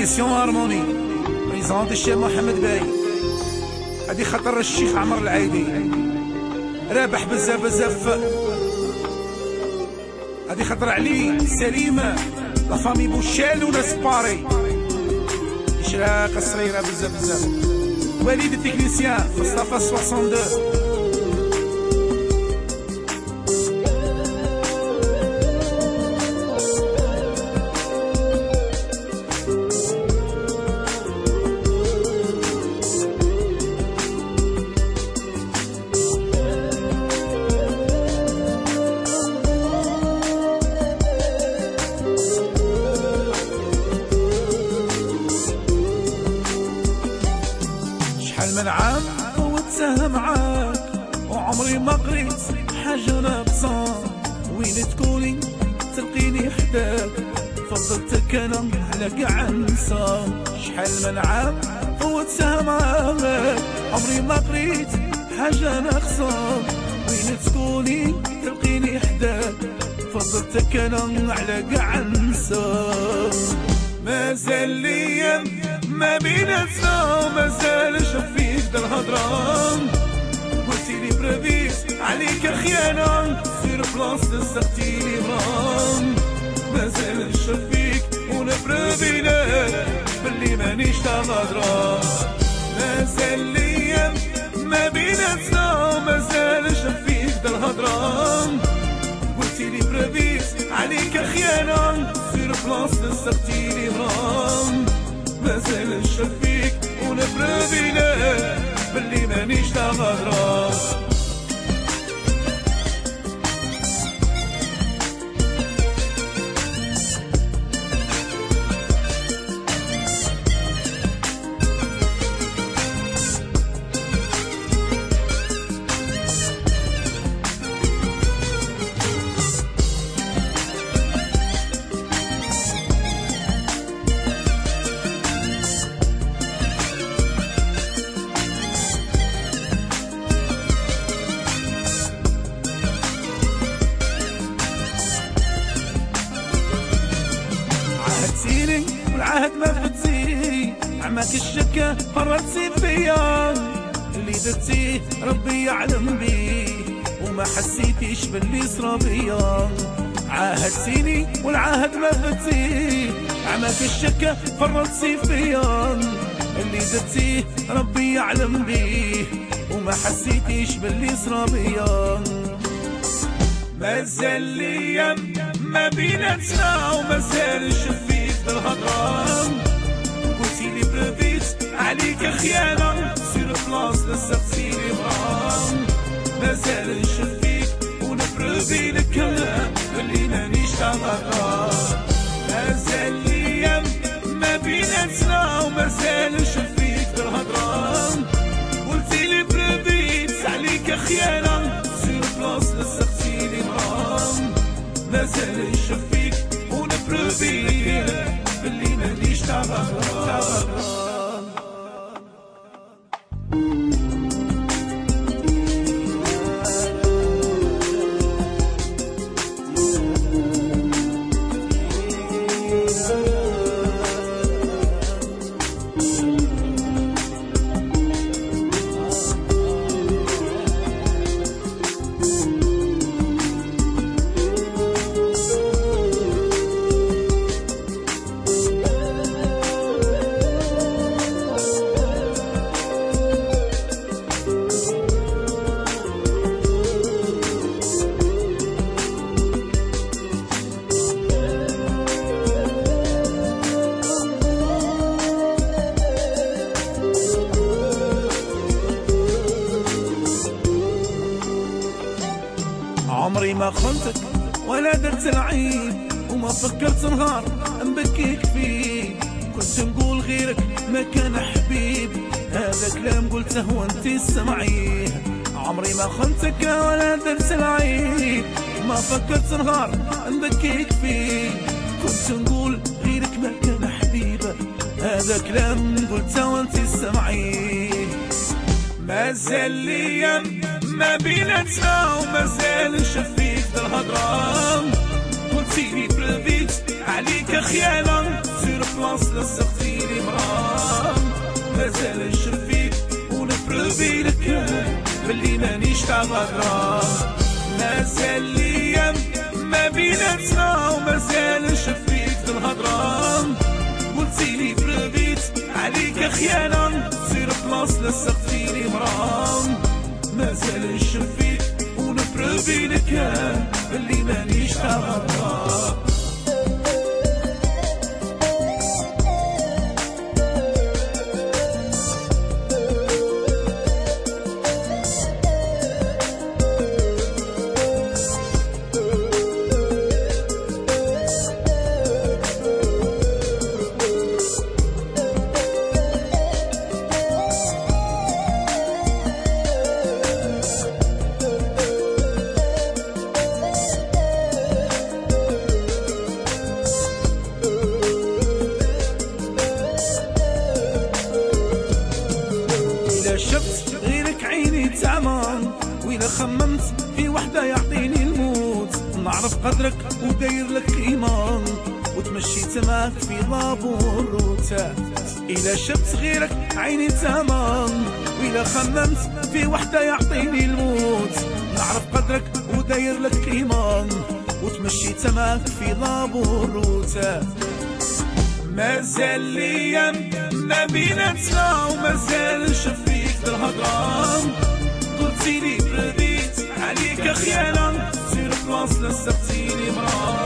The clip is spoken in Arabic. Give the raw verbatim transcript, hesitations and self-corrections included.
ميسيون هارموني بريزونت الشيخ محمد باي. هادي خاطر الشيخ عمر العايدي رابح بزاف بزاف. هادي خاطر علي سليمة لا فامي بوشال وناس باري إشراقة صغيرة بزاف بزاف. وليد التكنيسيان مصطفى اثنين وستين. شحال من عام فوتها معاك وعمري ما قريت حاجة ناقصة. وين تكوني تلقيني حداك فضلتك انا على كاع نسى. شحال من عام فوتها معاك عمري ما قريت حاجة ناقصة. وين تكوني تلقيني حداك فضلتك انا على كاع نسى. مازال ليا ما بيناتنا مازال شفيك دا الهضرة. قلتيلي برافيس عليك خيانة سير بلاصة سقتيلي برام. مازال شفيك ونبرافيناك بلي مانيش تا غدرة. مازال ليا ما بيناتنا مازال شفيك دا الهضرة. قلتيلي برافيس عليك خيانة سير بلاصة سقتيلي برام. مازال شفيك ونبرافيناك بلي مانيش تا غدرة. عهدتيني والعهد ما فتي عماك الشكا فرطتي فيا. اللي درتيه ربي يعلم بيه وما حسيتيش باللي صرا بيا. عاهدتيني والعهد ما فتي عماك الشكا فرطتي فيا. اللي درتيه ربي يعلم بيه وما حسيتيش باللي صرا بيا. مازال ليا ما بيناتنا ومازال شفيك بالهضرة. قلتيلي برافيت عليك خيانة سير بلاص لسقتيلي برام. مازال شفيك ونبرافيلك بلي مانيش تا غدرة. مازال ليا ما بيناتنا ومازال شفيك بالهضرة. قلتيلي برافيت عليك خيانة سير بلاص لسقتيلي برام. مازال شفيك ونبرافيلك بلي مانيش تا غدرة. عمري ما خنتك ولا درت العيب وما فكرت نهار نبكيك فيه. كنت نقول غيرك ما كان حبيب هذا كلام قلته وانتي سمعيه. عمري ما خنتك ولا درت العيب وما فكرت نهار نبكيك فيه. كنت نقول غيرك ما كان حبيب هذا كلام قلته وانتي سمعيه. مازال ليا ما بيناتنا ومازال شفيك دا الهضرة. قلتيلي برافيت عليك خيانة سير بلاص لصقتيلي مازال نشفيك ونبروفي لك بلي مانيش تاع غدرة. مازال ليام ما بيناتنا ومازال نشفيك في الهضرة. قلتيلي بروفيت عليك خيانة تصير بلاص لسقتيلي مرام. مازال نشفيك ونبروفي لك بلي مانيش تاع غدرة. شفت غيرك عيني تعمان، وإلا خممت في وحدة يعطيني الموت. نعرف قدرك وداير لك إيمان وتمشيت معاك في لابور روتات. إلا شفت غيرك عيني تعمان، وإلا خممت في وحدة يعطيني الموت. نعرف قدرك وداير لك إيمان وتمشيت معاك في لابور روتات. مازال ليام ما بيناتنا ومازال نشفيك في الهضرة. قلتيلي برديت عليك خيانة تصير بلاص لسقتيلي مرام.